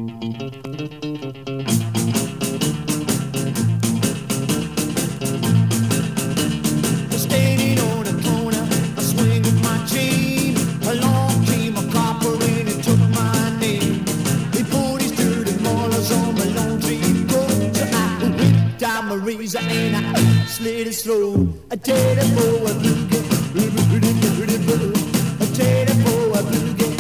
Standing on a corner, I swing with my chain. Along came a copper and he took my name. He put his dirty molars on my long tree coat. So I whipped down my razor and I slit his throat. I did it for a boogie, I did it for a boogie,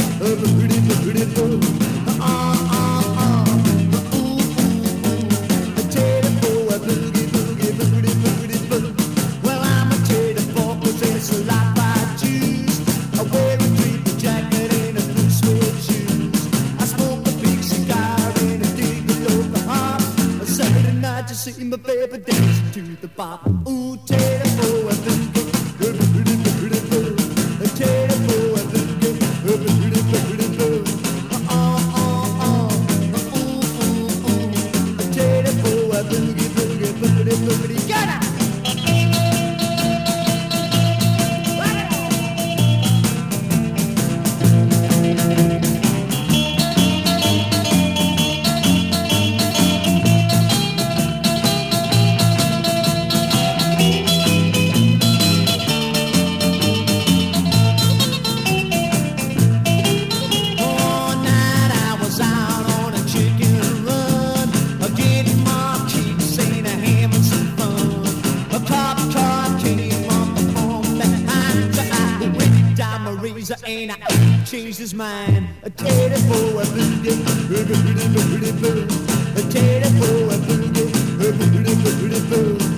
well, I'm a tater for possess a life I choose. I wear a tweed jacket and a blue suede shoes. I smoke a big cigar and I dig the local hop. A Saturday night to see my baby dance to the bop. Ooh, tater for a boogie, a tater for a boogie, a tater for a boogie, get up! All night I was out on a chicken run, getting my kicks and having some fun. A cop car came up from behind, so I whipped down my razor and I changed his mind. A tater for a boogie, a tater for a boogie,